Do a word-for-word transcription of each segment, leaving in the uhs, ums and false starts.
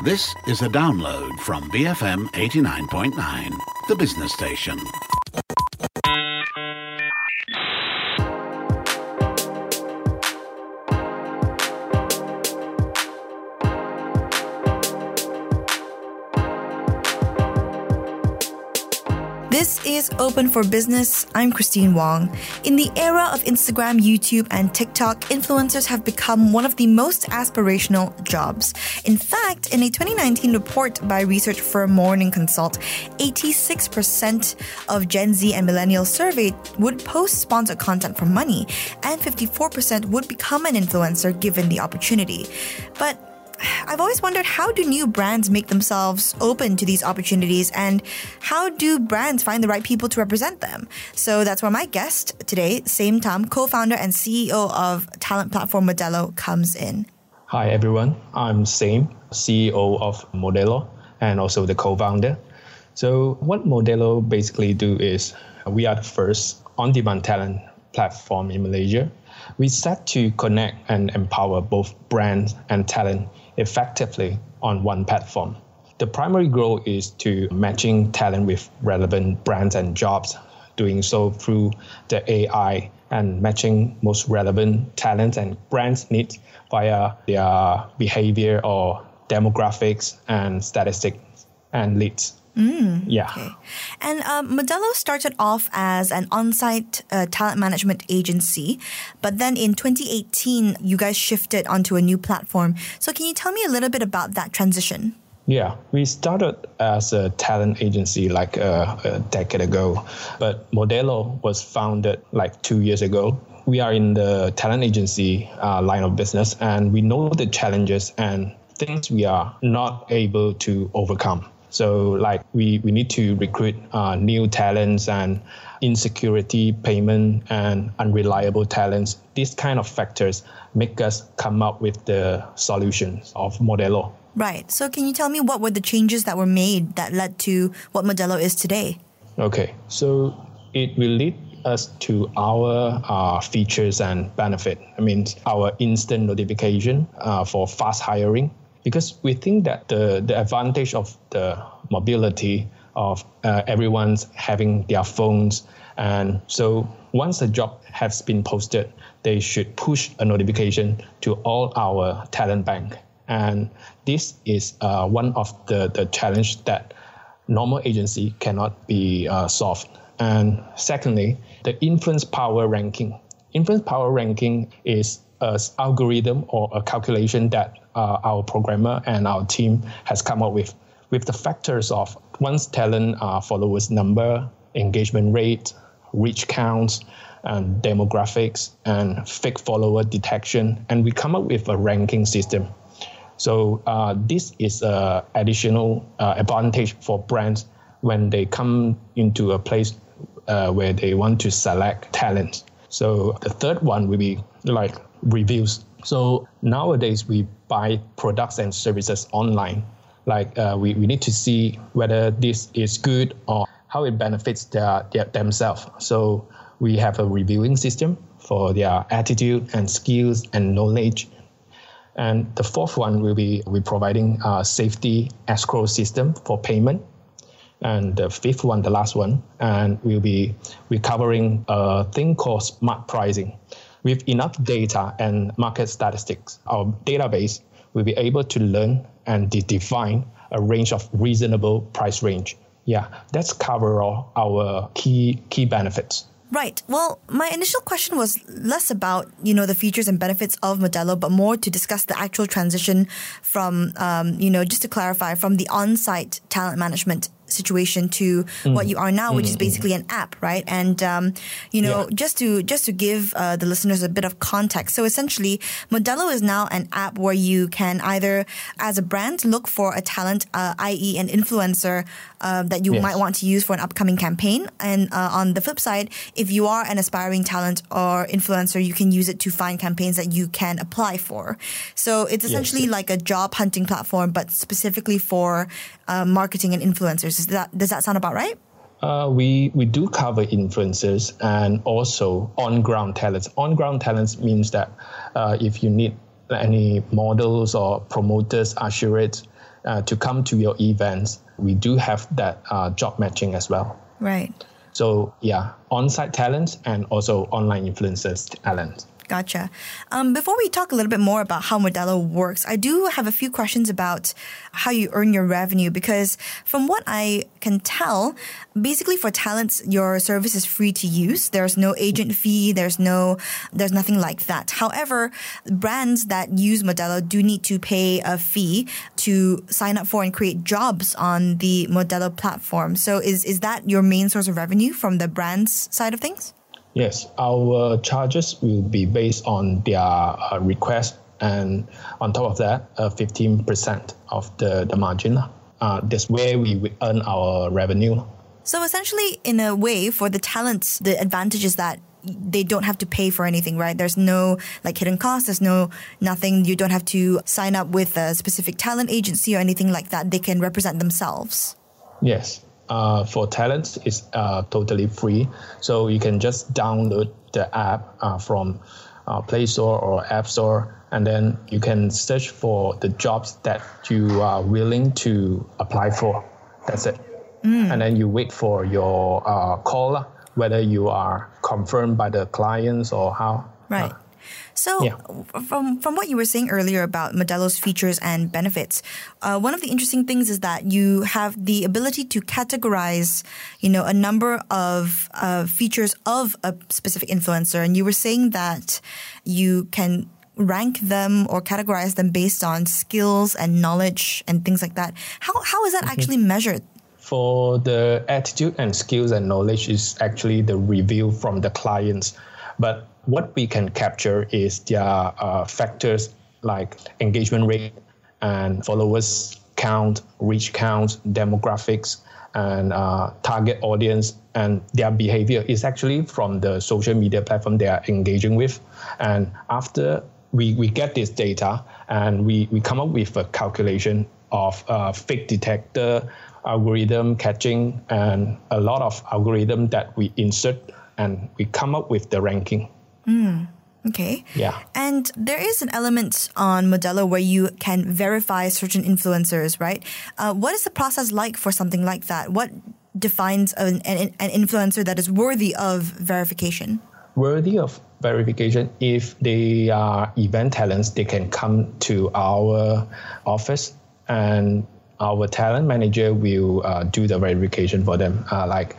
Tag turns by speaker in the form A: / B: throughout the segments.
A: This is a download from B F M eighty-nine point nine, the business station.
B: This is Open for Business. I'm Christine Wong. In the era of Instagram, YouTube, and TikTok, influencers have become one of the most aspirational jobs. In fact, in a twenty nineteen report by research firm Morning Consult, eighty-six percent of Gen Z and millennials surveyed would post sponsored content for money, and fifty-four percent would become an influencer given the opportunity. But I've always wondered, how do new brands make themselves open to these opportunities, and how do brands find the right people to represent them? So that's where my guest today, Same Tam, co-founder and C E O of talent platform Modelo, comes in.
C: Hi everyone, I'm Same, C E O of Modelo and also the co-founder. So what Modelo basically do is we are the first on-demand talent platform in Malaysia. We set to connect and empower both brands and talent effectively on one platform. The primary goal is to matching talent with relevant brands and jobs, doing so through the A I and matching most relevant talents and brands needs via their behavior or demographics and statistics and leads.
B: Mm,
C: yeah.
B: Okay. And um, Modelo started off as an on-site uh, talent management agency, but then in twenty eighteen, you guys shifted onto a new platform. So can you tell me a little bit about that transition?
C: Yeah, we started as a talent agency like uh, a decade ago, but Modelo was founded like two years ago. We are in the talent agency uh, line of business, and we know the challenges and things we are not able to overcome. So like we, we need to recruit uh, new talents and insecurity, payment, and unreliable talents. These kind of factors make us come up with the solutions of Modelo.
B: Right. So can you tell me what were the changes that were made that led to what Modelo is today?
C: Okay. So it will lead us to our uh, features and benefit. I mean, our instant notification uh, for fast hiring. Because we think that the, the advantage of the mobility of uh, everyone's having their phones. And so once a job has been posted, they should push a notification to all our talent bank. And this is uh, one of the, the challenge that normal agency cannot be uh, solved. And secondly, the influence power ranking. Influence power ranking is an algorithm or a calculation that uh, our programmer and our team has come up with, with the factors of one's talent uh, followers number, engagement rate, reach counts, and demographics, and fake follower detection. And we come up with a ranking system. So uh, this is an additional uh, advantage for brands when they come into a place uh, where they want to select talent. So the third one will be like reviews. So nowadays we buy products and services online. Like uh, we, we need to see whether this is good or how it benefits their, their themselves. So we have a reviewing system for their attitude and skills and knowledge. And the fourth one will be we providing a safety escrow system for payment. And the fifth one, the last one, and we'll be recovering a thing called smart pricing. With enough data and market statistics, our database will be able to learn and de- define a range of reasonable price range. Yeah, that's cover all our key key benefits.
B: Right. Well, my initial question was less about, you know, the features and benefits of Modelo, but more to discuss the actual transition from, um, you know, just to clarify, from the on-site talent management situation to mm. what you are now, which mm. is basically an app, right? And um, you know, yeah. just to just to give uh, the listeners a bit of context. So essentially, Modelo is now an app where you can either, as a brand, look for a talent, uh, that is, an influencer uh, that you yes. might want to use for an upcoming campaign. And uh, on the flip side, if you are an aspiring talent or influencer, you can use it to find campaigns that you can apply for. So it's essentially yes, yes. like a job hunting platform, but specifically for uh, marketing and influencers. Does that, does that sound about right?
C: Uh, we, we do cover influencers and also on-ground talents. On-ground talents means that uh, if you need any models or promoters, assurettes, uh, to come to your events, we do have that uh, job matching as well.
B: Right.
C: So yeah, on-site talent and also online influencers talent.
B: Gotcha. Um, before we talk a little bit more about how Modelo works, I do have a few questions about how you earn your revenue, because from what I can tell, basically for talents, your service is free to use. There's no agent fee. There's no, there's nothing like that. However, brands that use Modelo do need to pay a fee to sign up for and create jobs on the Modelo platform. So is, is that your main source of revenue from the brand's side of things?
C: Yes, our charges will be based on their uh, request, and on top of that, uh, fifteen percent of the, the margin. Uh, that's where we will earn our revenue.
B: So essentially, in a way, for the talents, the advantage is that they don't have to pay for anything, right? There's no like hidden costs. There's no nothing. You don't have to sign up with a specific talent agency or anything like that. They can represent themselves.
C: Yes. Uh, for talents, it's uh, totally free. So you can just download the app uh, from uh, Play Store or App Store, and then you can search for the jobs that you are willing to apply for. That's it. Mm. And then you wait for your uh, call, whether you are confirmed by the clients or how.
B: Right.
C: Uh,
B: So
C: yeah.
B: from from what you were saying earlier about Modelo's features and benefits, uh, one of the interesting things is that you have the ability to categorize, you know, a number of uh, features of a specific influencer. And you were saying that you can rank them or categorize them based on skills and knowledge and things like that. How how is that mm-hmm. actually measured?
C: For the attitude and skills and knowledge is actually the review from the clients. But what we can capture is their uh, factors like engagement rate and followers count, reach count, demographics, and uh, target audience, and their behavior is actually from the social media platform they are engaging with. And after we, we get this data, and we, we come up with a calculation of uh, fake detector, algorithm catching, and a lot of algorithm that we insert, and we come up with the ranking.
B: Mm, okay.
C: Yeah.
B: And there is an element on Modelo where you can verify certain influencers, right? Uh, what is the process like for something like that? What defines an, an, an influencer that is worthy of verification?
C: Worthy of verification, if they are event talents, they can come to our office, and our talent manager will uh, do the verification for them. Uh, like,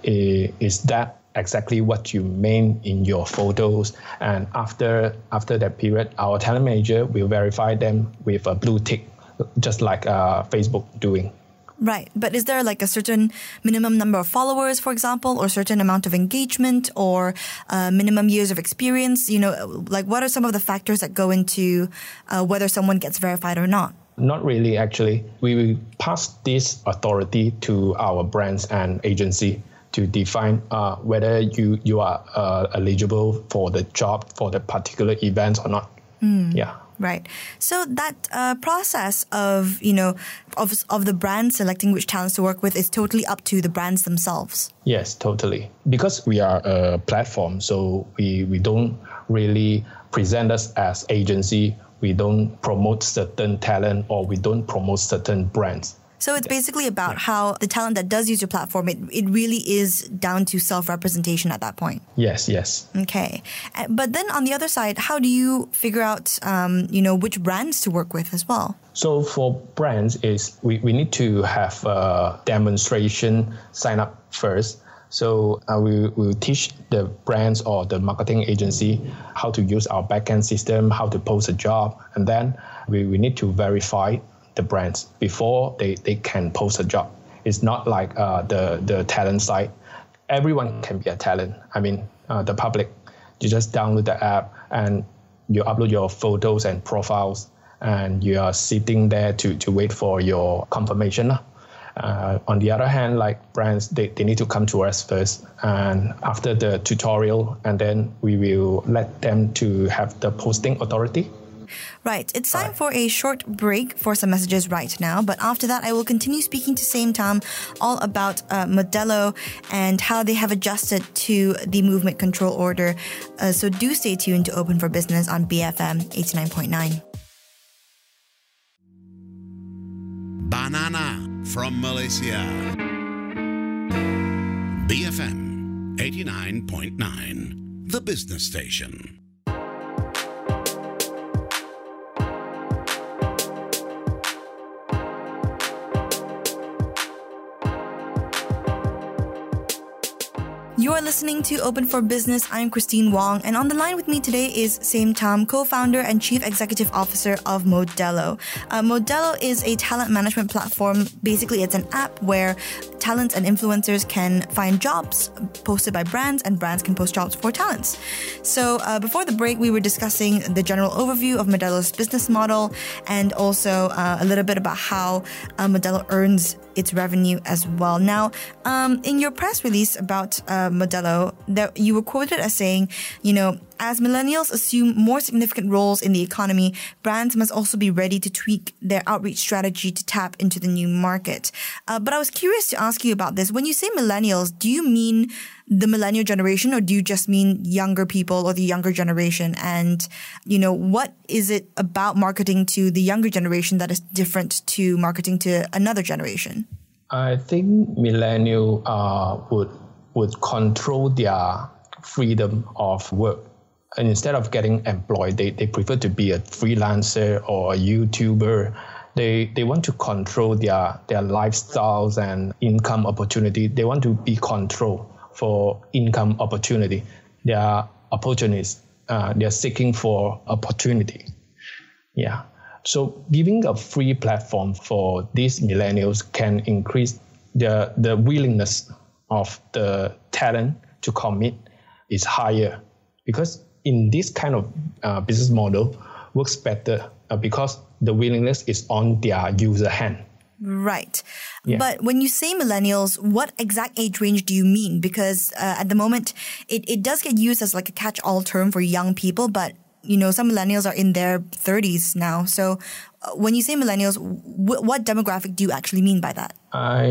C: is that exactly what you mean in your photos? And after after that period, our talent manager will verify them with a blue tick, just like uh, Facebook doing.
B: Right. But is there like a certain minimum number of followers, for example, or certain amount of engagement, or uh, minimum years of experience? You know, like what are some of the factors that go into uh, whether someone gets verified or not?
C: Not really, actually. We will pass this authority to our brands and agency to define uh, whether you, you are uh, eligible for the job for the particular event or not. Mm. Yeah.
B: Right. So that uh, process of, you know, of, of the brand selecting which talents to work with is totally up to the brands themselves.
C: Yes, totally. Because we are a platform, so we, we don't really present us as agency. We don't promote certain talent, or we don't promote certain brands.
B: So it's basically about how the talent that does use your platform, it, it really is down to self-representation at that point.
C: Yes, yes.
B: Okay. But then on the other side, how do you figure out, um, you know, which brands to work with as well?
C: So for brands, is we, we need to have a demonstration sign up first. So uh, we will teach the brands or the marketing agency how to use our backend system, how to post a job, and then we, we need to verify the brands before they, they can post a job. It's not like uh, the, the talent site. Everyone can be a talent. I mean, uh, the public, you just download the app and you upload your photos and profiles, and you are sitting there to, to wait for your confirmation. Uh, on the other hand, like brands, they, they need to come to us first, and after the tutorial, and then we will let them to have the posting authority.
B: Right. It's time for a short break for some messages right now. But after that, I will continue speaking to Same Tam all about uh, Modelo and how they have adjusted to the movement control order. Uh, so do stay tuned to Open for Business on B F M eighty-nine point nine.
A: Banana from Malaysia. B F M eighty-nine point nine, the business station.
B: You're listening to Open for Business. I'm Christine Wong, and on the line with me today is Same Tam, co-founder and chief executive officer of Modelo. Uh, Modelo is a talent management platform. Basically, it's an app where talents and influencers can find jobs posted by brands, and brands can post jobs for talents. So uh, before the break, we were discussing the general overview of Modelo's business model, and also uh, a little bit about how uh, Modelo earns its revenue as well. Now, um, in your press release about uh, Modelo, that you were quoted as saying, you know, as millennials assume more significant roles in the economy, brands must also be ready to tweak their outreach strategy to tap into the new market. Uh, but I was curious to ask you about this. When you say millennials, do you mean the millennial generation, or do you just mean younger people or the younger generation? And, you know, what is it about marketing to the younger generation that is different to marketing to another generation?
C: I think millennial uh, would would control their freedom of work. And instead of getting employed, they, they prefer to be a freelancer or a YouTuber. They they want to control their, their lifestyles and income opportunity. They want to be controlled for income opportunity. They are opportunists. Uh, they are seeking for opportunity. Yeah. So giving a free platform for these millennials can increase the, the willingness of the talent to commit is higher, because in this kind of uh, business model works better uh, because the willingness is on their user hand.
B: Right.
C: Yeah.
B: But when you say millennials, what exact age range do you mean? Because uh, at the moment, it, it does get used as like a catch-all term for young people, but you know, some millennials are in their thirties now. So uh, when you say millennials, w- what demographic do you actually mean by that?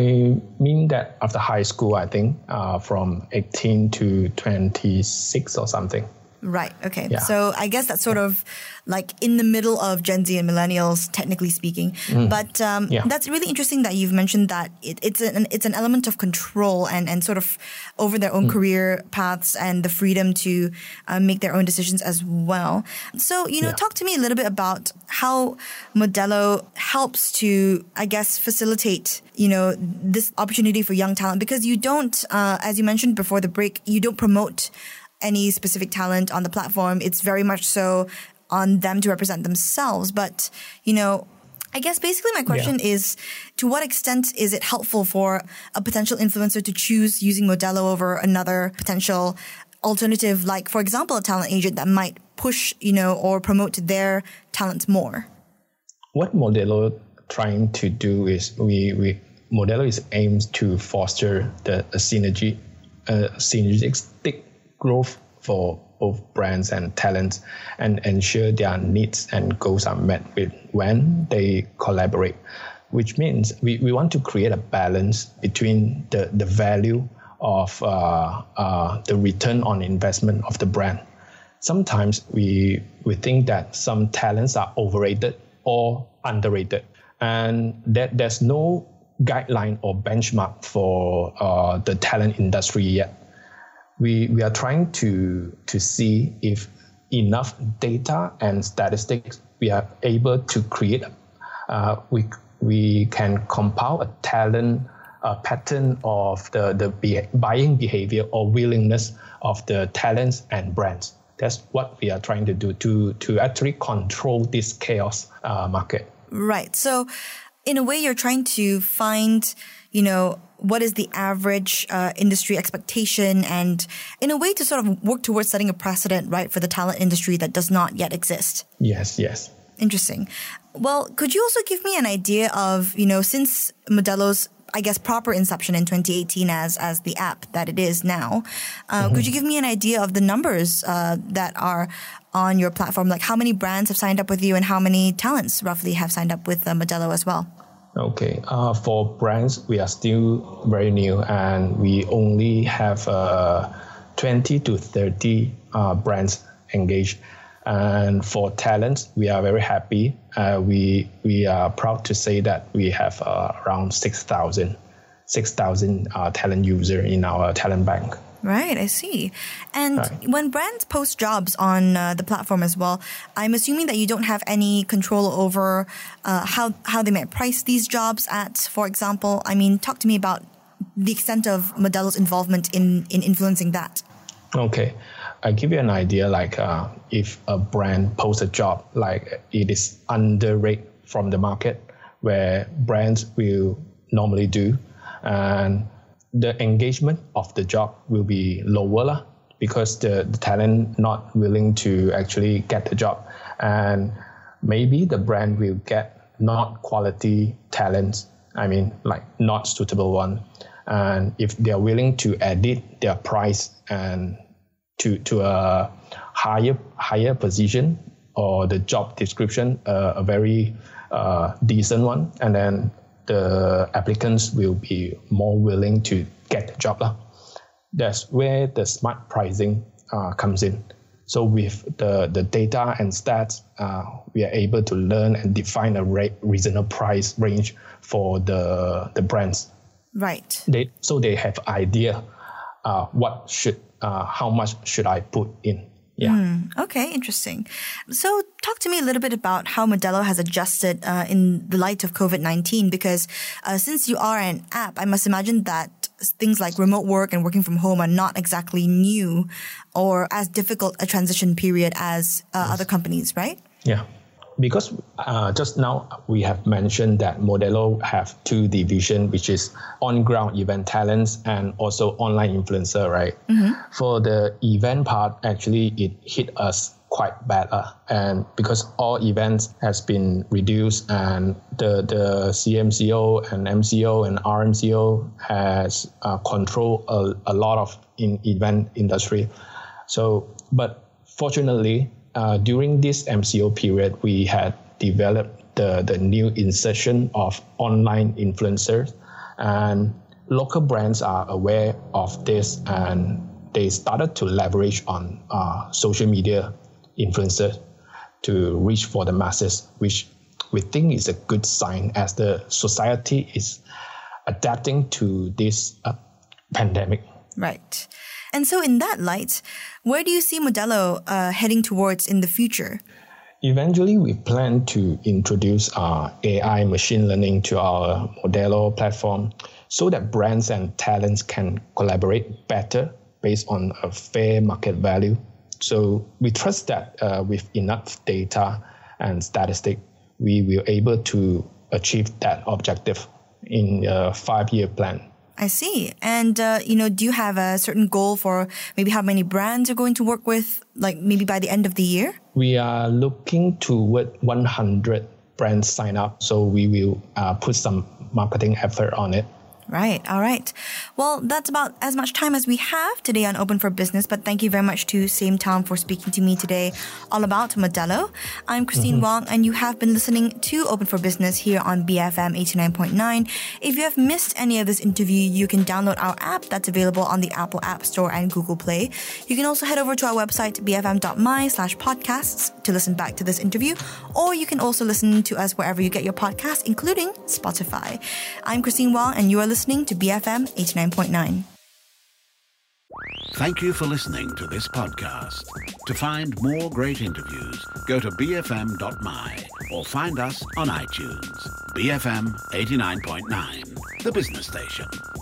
C: I mean that after high school, I think, uh, from eighteen to twenty-six or something.
B: Right. Okay.
C: Yeah.
B: So I guess that's sort of like in the middle of Gen Z and millennials, technically speaking.
C: Mm.
B: But um,
C: yeah.
B: that's really interesting that you've mentioned that it, it's an it's an element of control and, and sort of over their own mm. career paths and the freedom to uh, make their own decisions as well. So, you know, yeah. talk to me a little bit about how Modelo helps to, I guess, facilitate, you know, this opportunity for young talent, because you don't, uh, as you mentioned before the break, you don't promote any specific talent on the platform. It's very much so on them to represent themselves. But, you know, I guess basically my question yeah. is, to what extent is it helpful for a potential influencer to choose using Modelo over another potential alternative, like, for example, a talent agent that might push, you know, or promote their talents more? What
C: Modelo trying to do is we, we Modelo is aims to foster the a synergy, uh, synergistic growth for both brands and talents, and ensure their needs and goals are met with when they collaborate, which means we, we want to create a balance between the, the value of uh, uh, the return on investment of the brand. Sometimes we we think that some talents are overrated or underrated, and that there's no guideline or benchmark for uh, the talent industry yet. We we are trying to to see if enough data and statistics we are able to create. Uh, we we can compile a talent a pattern of the the be- buying behavior or willingness of the talents and brands. That's what we are trying to do to to actually control this chaos uh, market. Right. So, in a way, you're trying to find, you know, what is the average uh, industry expectation, and in a way to sort of work towards setting a precedent, right, for the talent industry that does not yet exist. Yes, yes. Interesting. Well, could you also give me an idea of, you know, since Modelo's, I guess, proper inception in twenty eighteen as as the app that it is now, uh, mm-hmm. could you give me an idea of the numbers uh, that are on your platform? Like how many brands have signed up with you and how many talents roughly have signed up with uh, Modelo as well? Okay. Uh, for brands, we are still very new and we only have uh, twenty to thirty uh, brands engaged. And for talents, we are very happy. Uh, we we are proud to say that we have uh, around six thousand six thousand uh, talent users in our talent bank.
B: Right, I see. And
C: Right.
B: when brands post jobs on uh, the platform as well, I'm assuming that you don't have any control over uh, how, how they might price these jobs at, for example. I mean, talk to me about the extent of Modelo's involvement in, in influencing that.
C: Okay. I give you an idea, like uh, if a brand posts a job, like it is underrated from the market, where brands will normally do, and the engagement of the job will be lower lah, because the, the talent not willing to actually get the job, and maybe the brand will get not quality talents. I mean, like not suitable one, and if they are willing to edit their price and to to a higher higher position, or the job description uh, a very uh, decent one, and then the applicants will be more willing to get the job lah. That's where the smart pricing uh, comes in. So with the, the data and stats, uh, we are able to learn and define a re- reasonable price range for the the brands.
B: Right.
C: They so they have idea uh, what should uh, how much should I put in. Yeah.
B: Mm, okay, interesting. So talk to me a little bit about how Modelo has adjusted uh, in the light of COVID nineteen, because uh, since you are an app, I must imagine that things like remote work and working from home are not exactly new or as difficult a transition period as uh, yes. other companies, right?
C: Yeah. Because uh, just now we have mentioned that Modelo have two divisions, which is on-ground event talents and also online influencer, right? Mm-hmm. For the event part, actually it hit us quite bad, uh, and because all events has been reduced, and the the C M C O and M C O and R M C O has uh, controlled a, a lot of in event industry. So, but fortunately, Uh, during this M C O period, we had developed the, the new insertion of online influencers, and local brands are aware of this, and they started to leverage on uh, social media influencers to reach for the masses, which we think is a good sign as the society is adapting to this uh, pandemic.
B: Right. And so in that light, where do you see Modelo uh, heading towards in the future?
C: Eventually, we plan to introduce uh, A I machine learning to our Modelo platform so that brands and talents can collaborate better based on a fair market value. So we trust that uh, with enough data and statistics, we will be able to achieve that objective in a five-year plan.
B: I see. And, uh, you know, do you have a certain goal for maybe how many brands you're going to work with, like maybe by the end of the year?
C: We are looking toward one hundred brands sign up. So we will uh, put some marketing effort on it.
B: Right. All right. Well, that's about as much time as we have today on Open for Business. But thank you very much to Same Town for speaking to me today all about Modelo. I'm Christine mm-hmm. Wong, and you have been listening to Open for Business here on B F M eighty-nine point nine. If you have missed any of this interview, you can download our app that's available on the Apple App Store and Google Play. You can also head over to our website, b f m dot m y slash podcasts, to listen back to this interview, or you can also listen to us wherever you get your podcasts, including Spotify. I'm Christine Wong, and you are listening listening to B F M eighty-nine point nine.
A: Thank you for listening to this podcast. To find more great interviews, go to b f m dot m y or find us on iTunes. B F M eighty-nine point nine, the business station.